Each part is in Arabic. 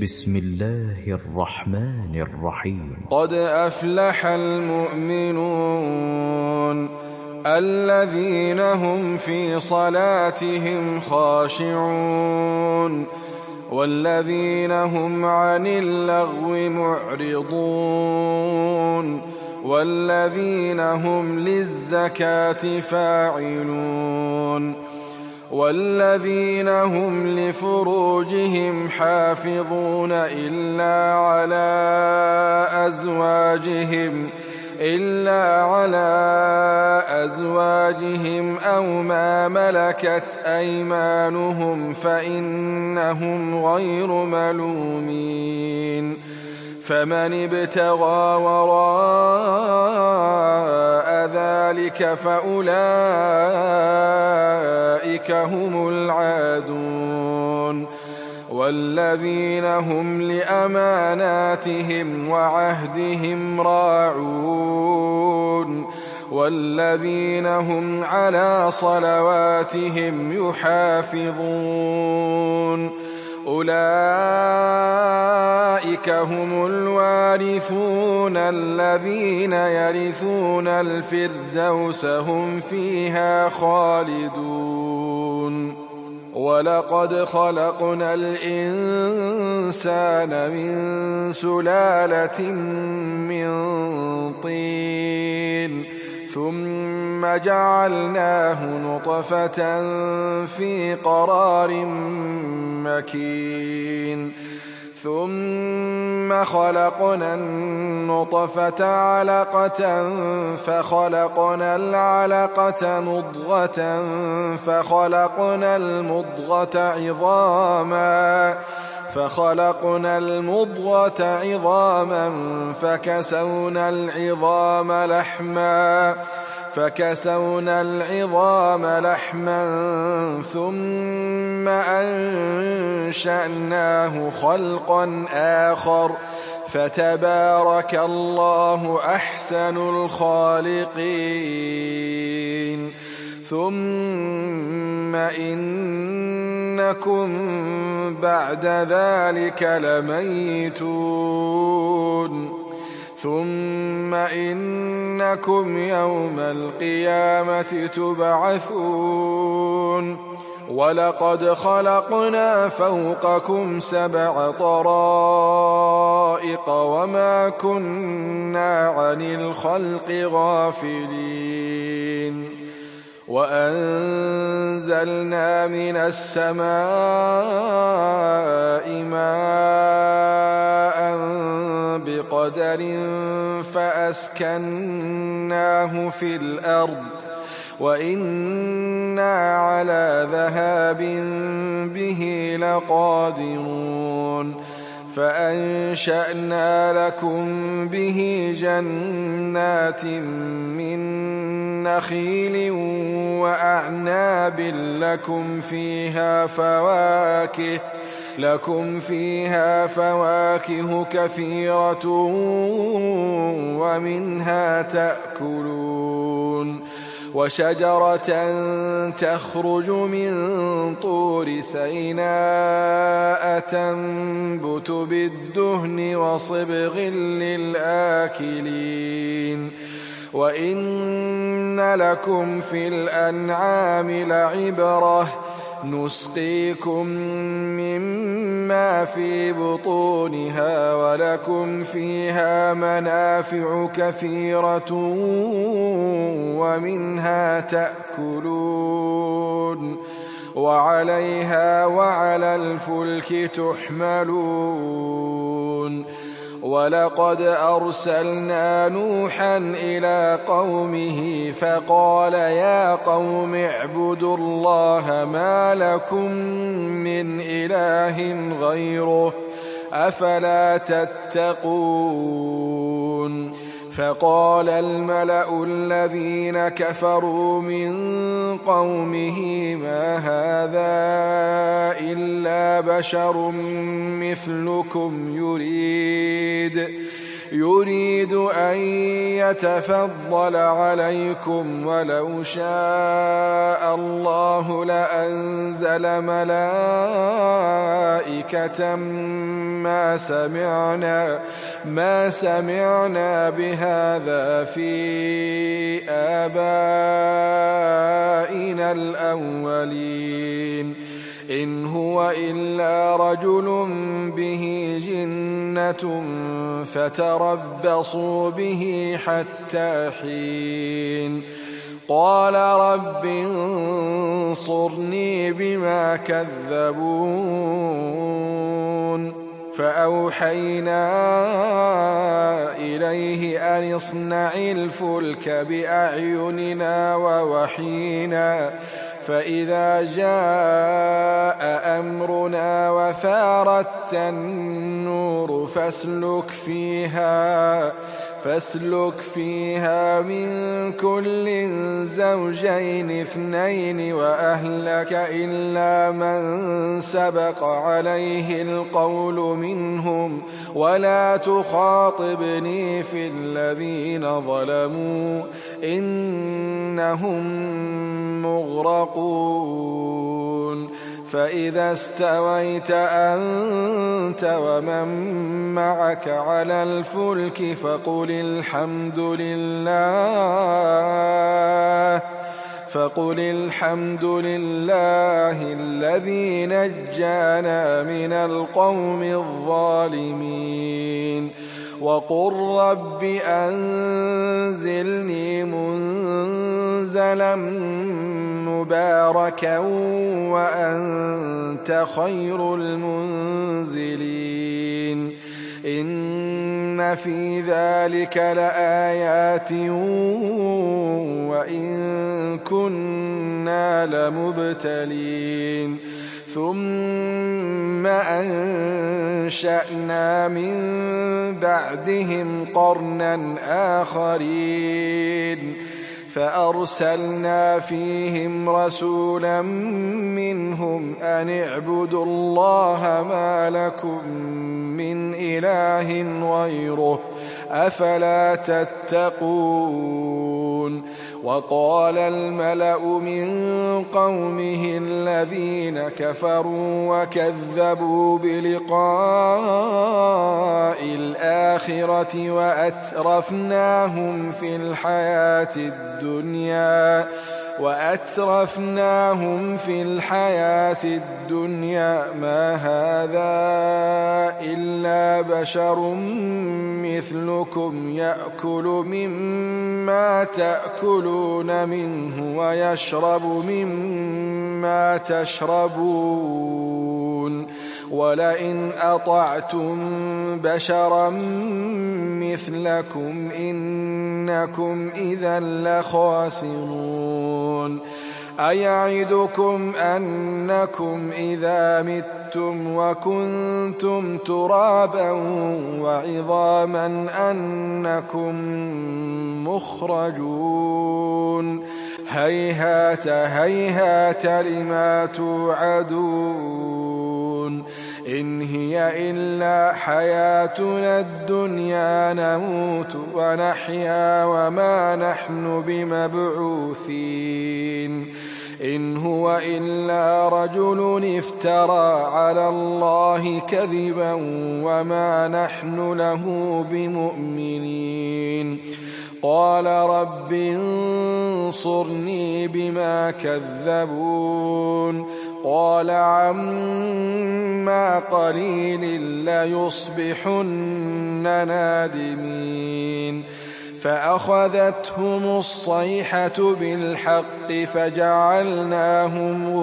بسم الله الرحمن الرحيم. قد أفلح المؤمنون الذين هم في صلاتهم خاشعون والذين هم عن اللغو معرضون والذين هم للزكاة فاعلون والذين هم لفروجهم حافظون إلا على أزواجهم أو ما ملكت أيمانهم فإنهم غير ملومين فمن ابتغى وراء ذلك فأولئك هم العادون والذين هم لأماناتهم وعهدهم راعون والذين هم على صلواتهم يحافظون أولئك هم الوارثون الذين يرثون الفردوس هم فيها خالدون ولقد خلقنا الإنسان من سلالة من طين ثم جعلناه نطفة في قرار مكين ثم خلقنا النطفة علقة فخلقنا العلقة مضغة فخلقنا المضغة عظاما فكسونا العظام لحما ثم أنشأناه خلقا آخر فتبارك الله أحسن الخالقين ثم إنكم بعد ذلك لميتون ثم إنكم يوم القيامة تبعثون ولقد خلقنا فوقكم 7 طرائق وما كنا عن الخلق غافلين وأنزلنا من السماء ماء بقدر فأسكناه في الأرض وإنا على ذهاب به لقادرون فأنشأنا لكم به جنات من نخيل وأعناب لكم فيها فواكه كثيرة ومنها تأكلون وشجرة تخرج من طور سيناء تنبت بالدهن وصبغ للآكلين وإن لكم في الأنعام لعبرة نسقيكم مما في بطونها ولكم فيها منافع كثيرة ومنها تأكلون وعليها وعلى الفلك تحملون ولقد أرسلنا نوحا إلى قومه فقال يا قوم اعبدوا الله ما لكم من إله غيره أفلا تتقون فقال الملأ الذين كفروا من قومه ما هذا إلا بشر مثلكم يريد أن يتفضل عليكم ولو شاء الله لأنزل ملائكة ما سمعنا بهذا في آبائنا الأولين إن هو إلا رجل به جنة فتربصوا به حتى حين قال رب انصرني بما كذبون فأوحينا إليه أن اصنع الفلك بأعيننا ووحينا فإذا جاء أمرنا وفارت النور فاسلك فيها من كل زوجين اثنين وأهلك إلا من سبق عليه القول منهم ولا تخاطبني في الذين ظلموا إنهم مغرقون فإذا استويت أنت ومن معك على الفلك فقل الحمد لله الذي نجانا من القوم الظالمين وقل رب أنزلني منزلا مباركا وأنت خير المنزلين إن في ذلك لآيات وإن كنا لمبتلين ثم أنشأنا من بعدهم قرنا آخرين فأرسلنا فيهم رسولا منهم أن اعبدوا الله ما لكم من إله غيره أفلا تتقون وقال الملأ من قومه الذين كفروا وكذبوا بلقاء الآخرة وأترفناهم في الحياة الدنيا ما هذا إلا بشر مثلكم يأكل مما تأكلون منه ويشرب مما تشربون ولئن أطعتم بشرا مثلكم إنكم إذا لخاسرون أيعدكم أنكم إذا متم وكنتم ترابا وعظاما أنكم مخرجون هيهات هيهات لما توعدون إن هي إلا حياتنا الدنيا نموت ونحيا وما نحن بمبعوثين إن هو إلا رجل افترى على الله كذبا وما نحن له بمؤمنين قال رب انصرني بما كذبون قال عما قليل ليصبحن نادمين فأخذتهم الصيحة بالحق فجعلناهم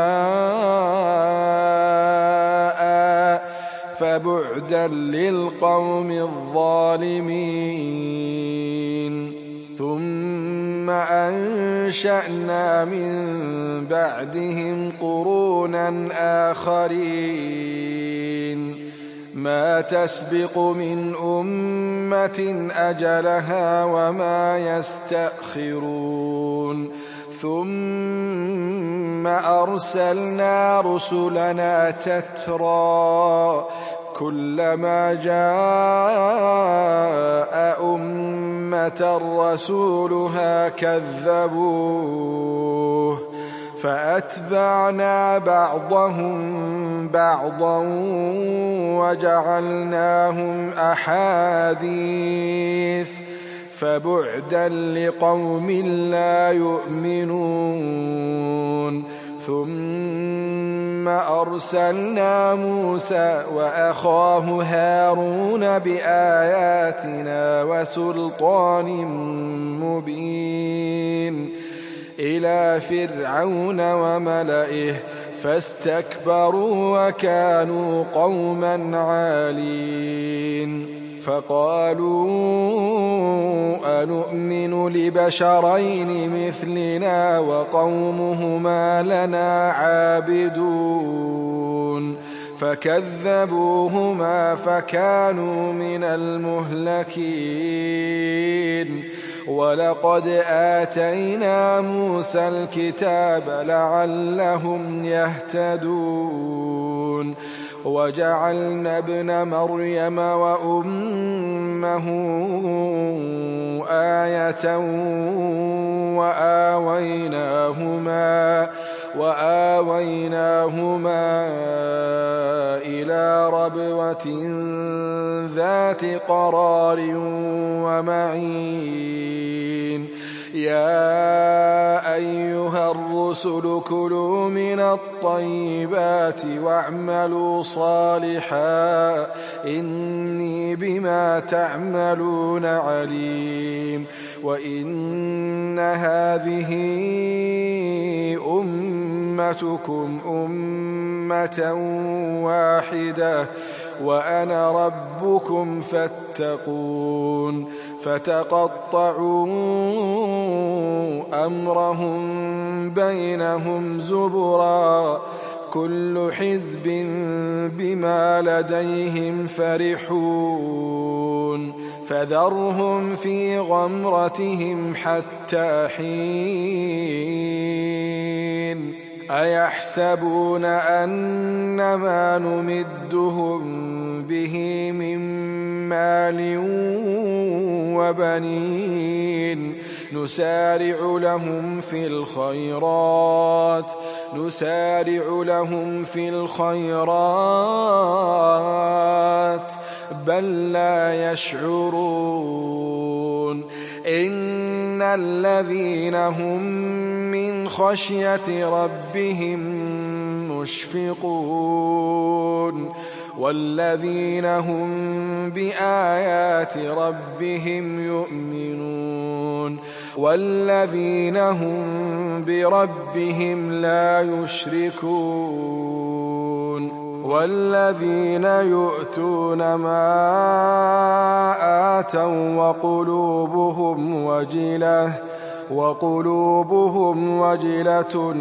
غثاء فبعدا للقوم الظالمين ثم أنشأنا من بعدهم قرونا آخرين ما تسبق من أمة أجلها وما يستأخرون ثم أرسلنا رسلنا تترى كلما جاء أمة رسولها كذبوه فأتبعنا بعضهم بعضا وجعلناهم أحاديث فبعدا لقوم لا يؤمنون ثم أرسلنا موسى وأخاه هارون بآياتنا وسلطان مبين إلى فرعون وملئه فاستكبروا وكانوا قوما عالين فقالوا أنؤمن لبشرين مثلنا وقومهما لنا عابدون فكذبوهما فكانوا من المهلكين ولقد آتينا موسى الكتاب لعلهم يهتدون وجعلنا ابن مريم وأمه آية وآويناهما إلى ربوة ذات قرار ومعين يا أيها الرسل كلوا من الطيبات واعملوا صالحا إني بما تعملون عليم وإن هذه أمتكم أمة واحدة وأنا ربكم فاتقون فتقطعوا أمرهم بينهم زبرا كل حزب بما لديهم فرحون فذرهم في غمرتهم حتى حين أيحسبون أن ما نمدهم به من مال وبنين نسارع لهم في الخيرات بل لا يشعرون إن الذين هم من خشية ربهم مشفقون والذين هم بآيات ربهم يؤمنون والذين هم بربهم لا يشركون والذين يؤتون ما آتوا وقلوبهم وجلة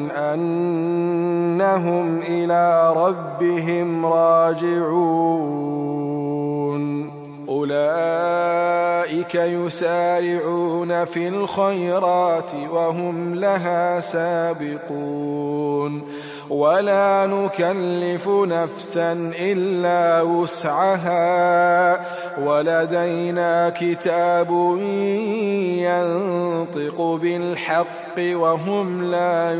أنهم إلى ربهم راجعون أولئك يسارعون في الخيرات وهم لها سابقون ولا نكلف نفسا إلا وسعها ولدينا كتاب ينطق بالحق وهم لا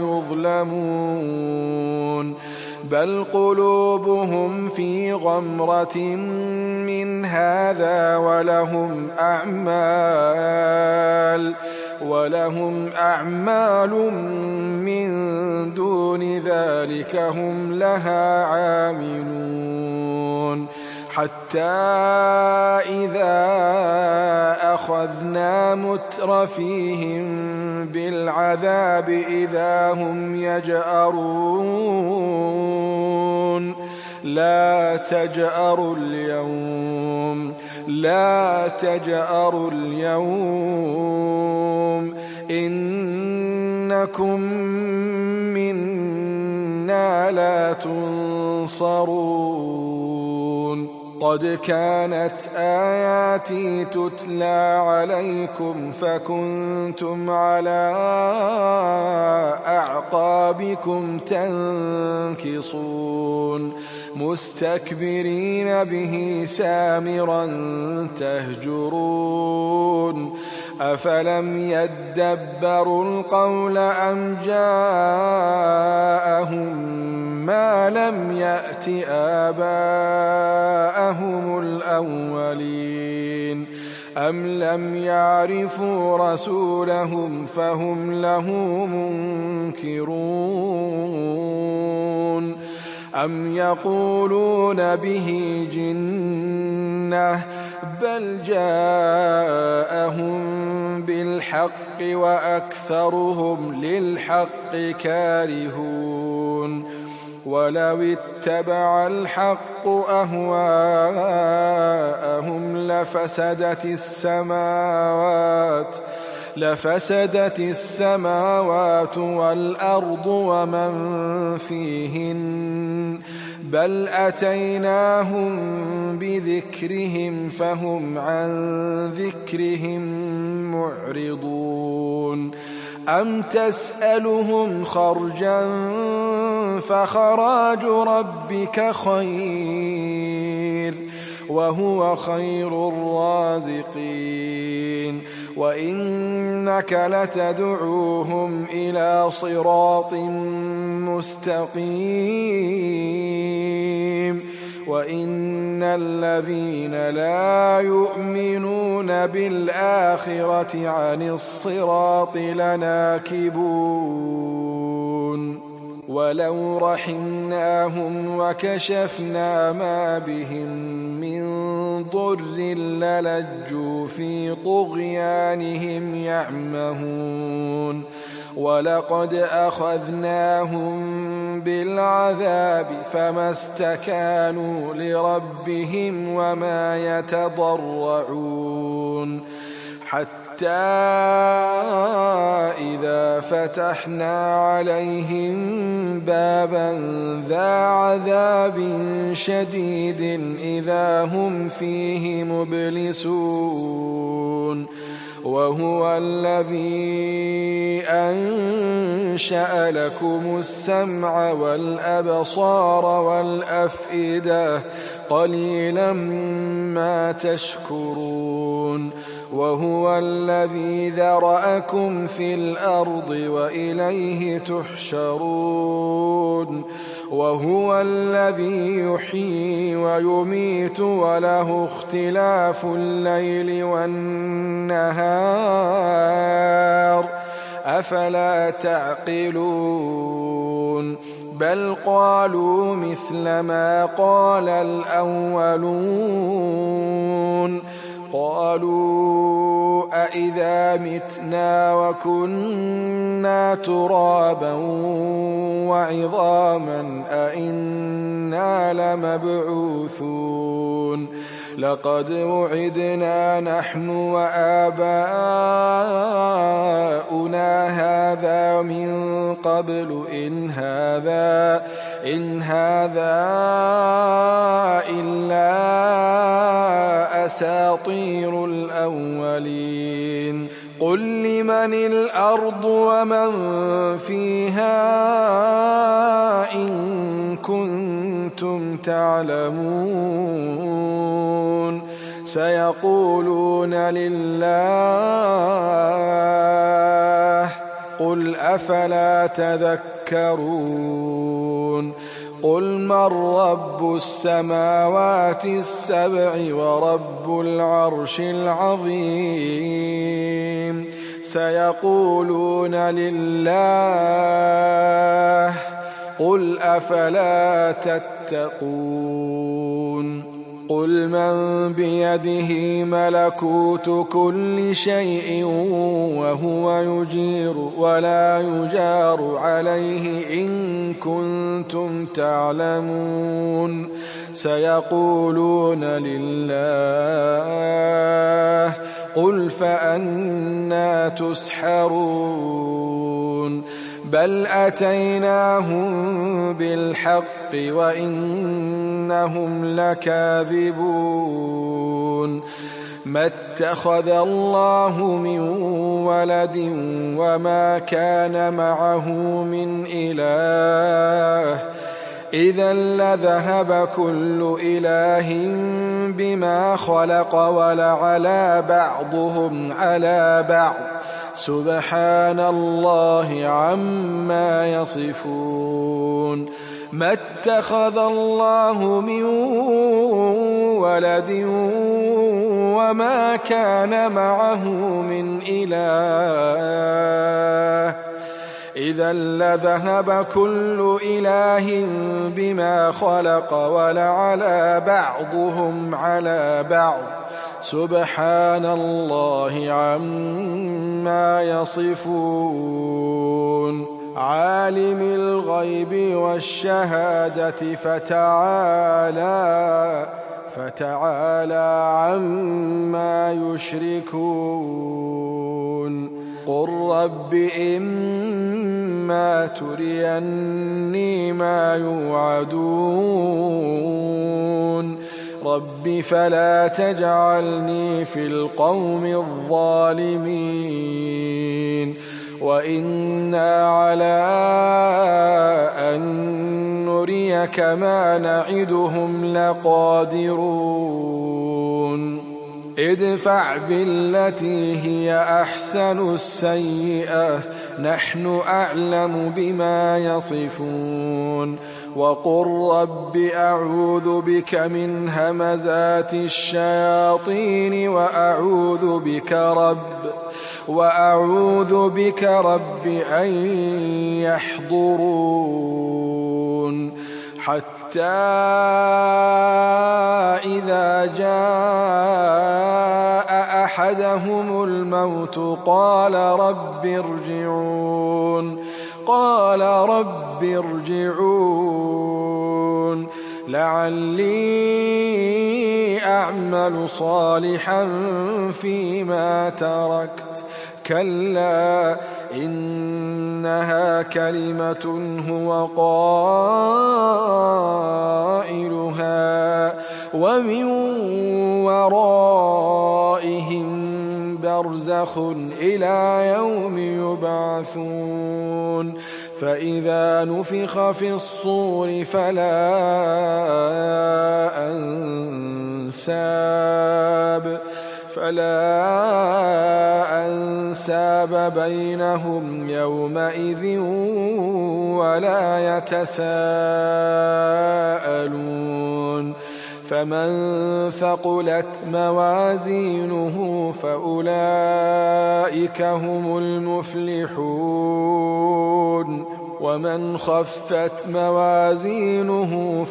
يظلمون بل قلوبهم في غمرة من هذا ولهم أعمال من دون ذلك هم لها عاملون حتى إذا أخذنا مترفيهم بالعذاب إذا هم يجأرون لا تجأروا اليوم إنكم منا لا تنصرون قد كانت آياتي تتلى عليكم فكنتم على أعقابكم تنكصون مستكبرين به سامرا تهجرون أفلم يدبروا القول أم جاءهم ما لم يأت آباءهم الأولين أم لم يعرفوا رسولهم فهم له منكرون أم يقولون به جنة بل جاءهم بالحق وأكثرهم للحق كارهون ولو اتبع الحق أهواءهم لفسدت السماوات والأرض ومن فيهن بل أتيناهم بذكرهم فهم عن ذكرهم معرضون أم تسألهم خرجا فخراج ربك خير وهو خير الرازقين وإنك لتدعوهم إلى صراط مستقيم وإن الذين لا يؤمنون بالآخرة عن الصراط لناكبون ولو رحمناهم وكشفنا ما بهم من ضر للجوا في طغيانهم يعمهون ولقد أخذناهم بالعذاب فما استكانوا لربهم وما يتضرعون حتى إذا فتحنا عليهم بابا ذا عذاب شديد إذا هم فيه مبلسون وهو الذي أنشأ لكم السمع والأبصار والأفئدة قليلا ما تشكرون وهو الذي ذرأكم في الأرض وإليه تحشرون وهو الذي يحيي ويميت وله اختلاف الليل والنهار أفلا تعقلون بل قالوا مثل ما قال الأولون قالوا أإذا متنا وكنا ترابا وعظاما أإنا لمبعوثون لقد وعدنا نحن وآباؤنا هذا من قبل إن هذا إلا أساطير الأولين قل لمن الأرض ومن فيها إن كنتم تعلمون سيقولون لله قل أفلا تذكرون قل من رب السماوات السبع ورب العرش العظيم سيقولون لله قل أفلا تتقون قل من بيده ملكوت كل شيء وهو يجير ولا يجار عليه إن كنتم تعلمون سيقولون لله قل فأنى تسحرون بل أتيناهم بالحق وإنهم لكاذبون ما اتخذ الله من ولد وما كان معه من إله إذا لذهب كل إله بما خلق ولعلى بعضهم على بعض سبحان الله عما يصفون ما اتخذ الله من ولد وما كان معه من إله إذا لذهب كل إله بما خلق ولعلى بعضهم على بعض سبحان الله عما يصفون عالم الغيب والشهادة فتعالى عما يشركون قل رب إما تريني ما يوعدون رب فلا تجعلني في القوم الظالمين وإنا على أن نريك ما نعدهم لقادرون ادفع بالتي هي أحسن السيئة نحن أعلم بما يصفون وقل رب أعوذ بك من همزات الشياطين وأعوذ بك رب أن يحضرون حتى إذا جاء أحدهم الموت قال رب ارجعون لعلي أعمل صالحا فيما تركت كلا إنها كلمة هو قائلها ومن ورائهم برزخ إلى يوم يبعثون فإذا نفخ في الصور فلا أنساب بينهم يومئذ ولا يتساءلون فمن ثقلت موازينه فأولئك هم المفلحون ومن خفت موازينه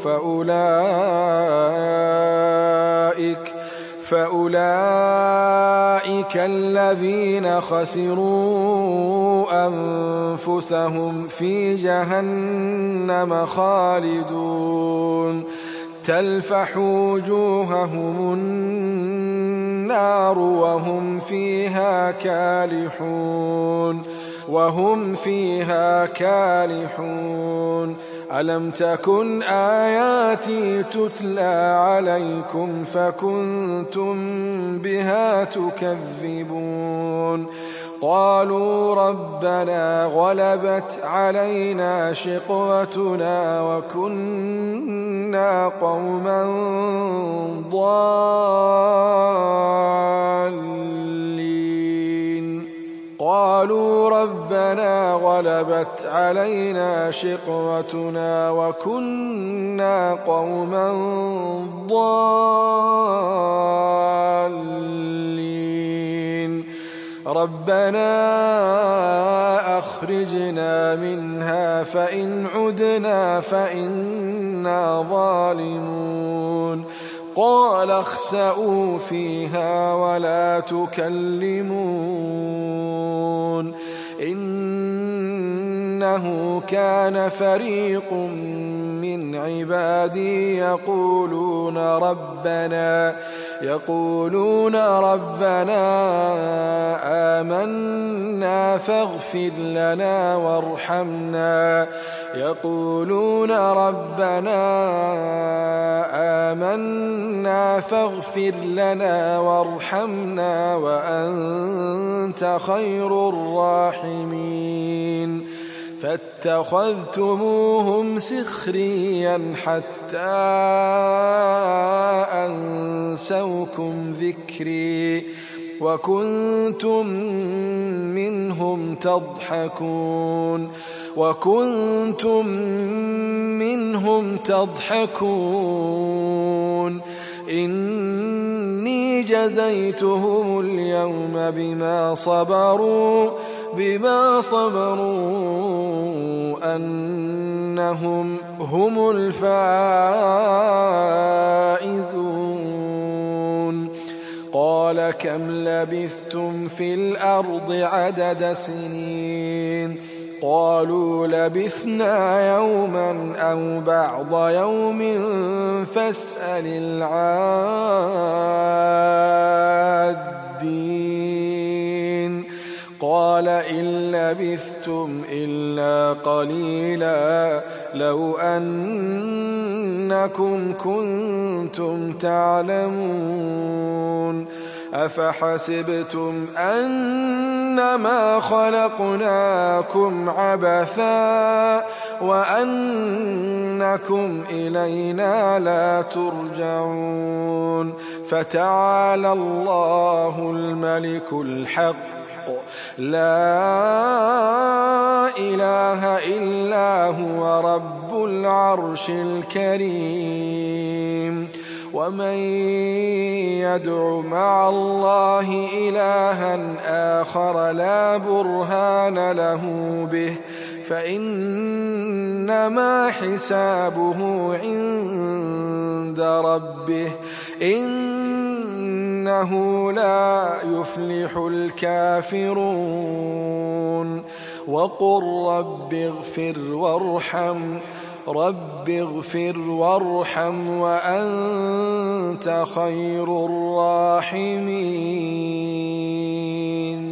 فأولئك الذين خسروا أنفسهم في جهنم خالدون تلفح وجوههم النار وهم فيها كالحون ألم تكن آياتي تتلى عليكم فكنتم بها تكذبون قالوا ربنا غلبت علينا شقوتنا وكنا قوما ضالين قالوا ربنا غلبت علينا شقوتنا وكنا قوما ضالين ربنا أخرجنا منها فإن عدنا فإنا ظالمون قال اخسئوا فيها ولا تكلمون إنه كان فريق من عبادي يقولون ربنا آمنا فاغفر لنا وارحمنا وأنت خير الراحمين فاتخذتموهم سخريا حتى أنسوكم ذكري وكنتم منهم تضحكون إني جزيتهم اليوم بما صبروا أنهم هم الفائزون قال كم لبثتم في الأرض عدد سنين قالوا لبثنا يوما أو بعض يوم فاسأل العادين قال إن لبثتم إلا قليلا لو أنكم كنتم تعلمون أفحسبتم أنما خلقناكم عبثا وأنكم إلينا لا ترجعون فتعالى الله الملك الحق لا إله إلا هو رب العرش الكريم ومن يدع مع الله إلها آخر لا برهان له به فإنما حسابه عند ربه إنه لا يفلح الكافرون وقل رب اغفر وارحم وأنت خير الراحمين